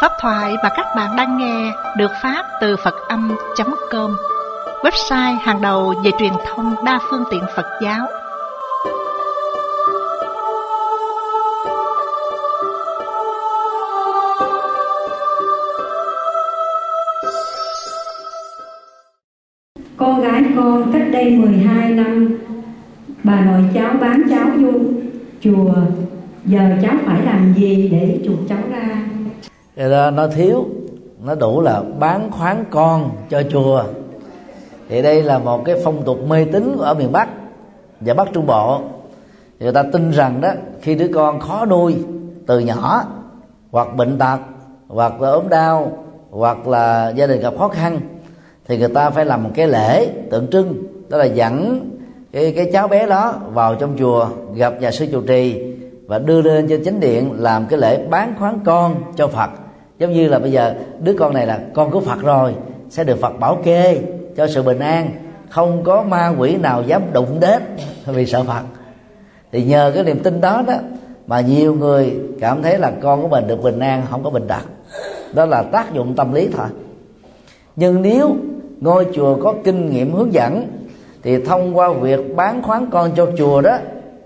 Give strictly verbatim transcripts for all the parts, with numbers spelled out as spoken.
Pháp thoại mà các bạn đang nghe được phát từ Phật Âm chấm com, website hàng đầu về truyền thông đa phương tiện Phật giáo. Con gái con cách đây mười hai năm, bà nội cháu bán cháu vô chùa. Giờ cháu phải làm gì để chuộc cháu ra? Rồi đó, nó thiếu, nó đủ là bán khoán con cho chùa. Thì đây là một cái phong tục mê tín ở miền Bắc và Bắc Trung Bộ. Người ta tin rằng đó, khi đứa con khó nuôi từ nhỏ, hoặc bệnh tật, hoặc là ốm đau, hoặc là gia đình gặp khó khăn, thì người ta phải làm một cái lễ tượng trưng, đó là dẫn cái, cái cháu bé đó vào trong chùa gặp nhà sư trụ trì và đưa lên trên chánh điện làm cái lễ bán khoán con cho Phật. Giống như là bây giờ đứa con này là con của Phật rồi, sẽ được Phật bảo kê cho sự bình an, không có ma quỷ nào dám đụng đến vì sợ Phật. Thì nhờ cái niềm tin đó đó mà nhiều người cảm thấy là con của mình được bình an, không có bệnh tật. Đó là tác dụng tâm lý thôi. Nhưng nếu ngôi chùa có kinh nghiệm hướng dẫn, thì thông qua việc bán khoán con cho chùa đó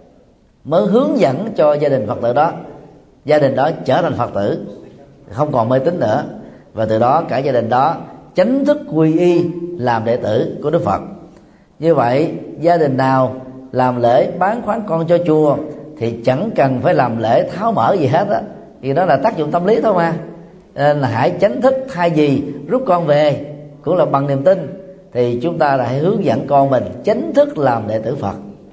mới hướng dẫn cho gia đình Phật tử đó, gia đình đó trở thành Phật tử, không còn mê tín nữa, và từ đó cả gia đình đó chính thức quy y làm đệ tử của Đức Phật. Như vậy gia đình nào làm lễ bán khoán con cho chùa thì chẳng cần phải làm lễ tháo mở gì hết á, thì đó là tác dụng tâm lý thôi mà. Nên là hãy chính thức, thay vì rút con về cũng là bằng niềm tin, thì chúng ta hãy hướng dẫn con mình chính thức làm đệ tử Phật,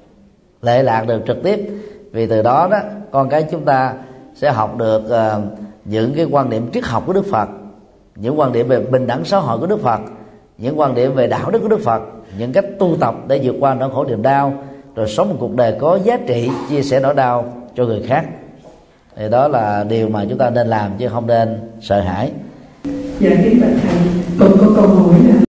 lệ lạc được trực tiếp. Vì từ đó đó con cái chúng ta sẽ học được uh, những cái quan điểm triết học của Đức Phật, những quan điểm về bình đẳng xã hội của Đức Phật, những quan điểm về đạo đức của Đức Phật, những cách tu tập để vượt qua nỗi khổ niềm đau, rồi sống một cuộc đời có giá trị, chia sẻ nỗi đau cho người khác. Thì đó là điều mà chúng ta nên làm, chứ không nên sợ hãi. Dạ kính bạch thầy, con có câu hỏi là